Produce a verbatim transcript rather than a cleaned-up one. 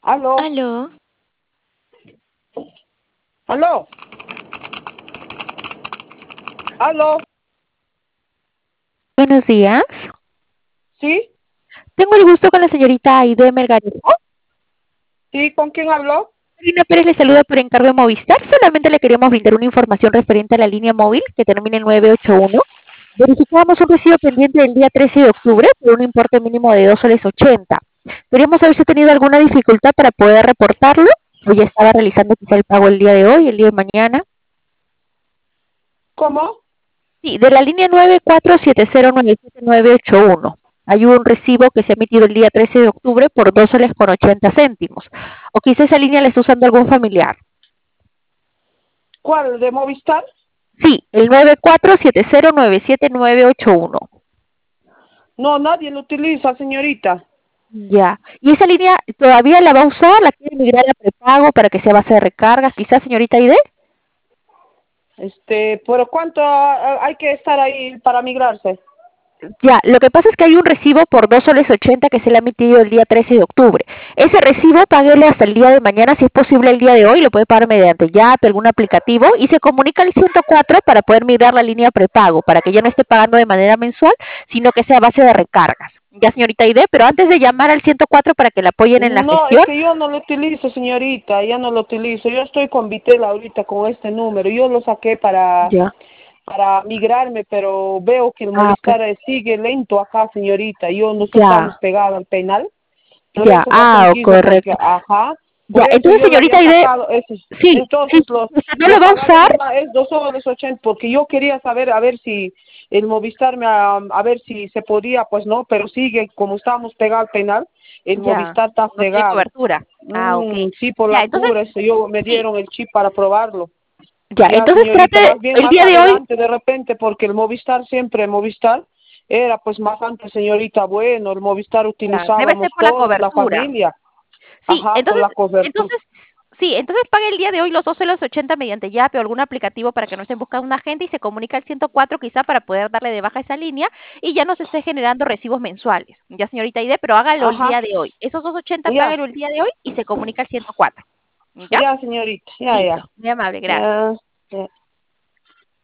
Aló, Aló, aló, aló, buenos días. ¿sí? Tengo el gusto con la señorita Aide Melgarejo. ¿Sí? ¿Con quién habló? Karina Pérez le saluda por encargo de Movistar. Solamente le queríamos brindar una información referente a la línea móvil que termina en nueve ocho uno. Verificamos un recibo pendiente del día trece de octubre por un importe mínimo de dos soles ochenta. Queríamos saber si ha tenido alguna dificultad para poder reportarlo o ya estaba realizando quizá el pago el día de hoy, el día de mañana. ¿Cómo? Sí, de la línea nueve cuatro siete cero nueve siete nueve ocho uno. Hay un recibo que se ha emitido el día trece de octubre por dos soles con ochenta céntimos. O quizá esa línea la está usando algún familiar. ¿Cuál? ¿De Movistar? Sí, el nueve cuatro siete cero nueve siete nueve ocho uno. No, nadie lo utiliza, señorita. Ya. ¿Y esa línea todavía la va a usar? ¿La quiere migrar a prepago para que sea base de recarga? Quizás, señorita Aide. Este, ¿pero cuánto ah, hay que estar ahí para migrarse? Ya, lo que pasa es que hay un recibo por dos soles ochenta que se le ha emitido el día trece de octubre. Ese recibo páguele hasta el día de mañana, si es posible el día de hoy, lo puede pagar mediante Yape, algún aplicativo, y se comunica al ciento cuatro para poder migrar la línea prepago, para que ya no esté pagando de manera mensual, sino que sea a base de recargas. Ya, señorita Ide, pero antes de llamar al ciento cuatro para que la apoyen en la No, es gestión, que yo no lo utilizo, señorita, ya no lo utilizo. Yo estoy con Vitel ahorita con este número. Yo lo saqué para, ya. para migrarme, pero veo que el Ah, ok. Movistar eh, sigue lento acá, señorita. Yo, nosotros estamos Ya, pegados al penal. Por ya. esa razón Ah, quise, porque, correcto. ajá, Ya, por eso entonces, yo lo había señorita Ide, sacado ese. sí, sí, Entonces lo, si usted no lo lo va a pagado usar, nomás es dos soles ochenta, porque yo quería saber a ver si el Movistar me, a, a ver si se podía, pues no, pero sigue, como estábamos pegados al penal, el ya, Movistar está no tiene fregado. cobertura. Ah, ok. Mm, sí, por Ya, la entonces, cura, eso yo me sí, dieron el chip para probarlo. ya, Ya, entonces señorita, trate más bien el más día de hoy, adelante de repente, porque el Movistar siempre, Movistar era pues más antes, señorita, bueno, el Movistar ya, debe ser utilizábamos por la toda la cobertura. familia. Sí, Ajá, por entonces, la cobertura. entonces, sí, entonces pague el día de hoy los doce los ochenta mediante Yape o algún aplicativo para que no estén buscando un agente y se comunica al ciento cuatro quizá para poder darle de baja esa línea y ya no se esté generando recibos mensuales. Ya, señorita Aide, pero hágalo el Ajá, día de hoy. Esos doscientos ochenta ya, páguelo el día de hoy y se comunica al ciento cuatro. ¿Ya? ya, señorita, ya, ya, Listo. Muy amable, ya, gracias. ya.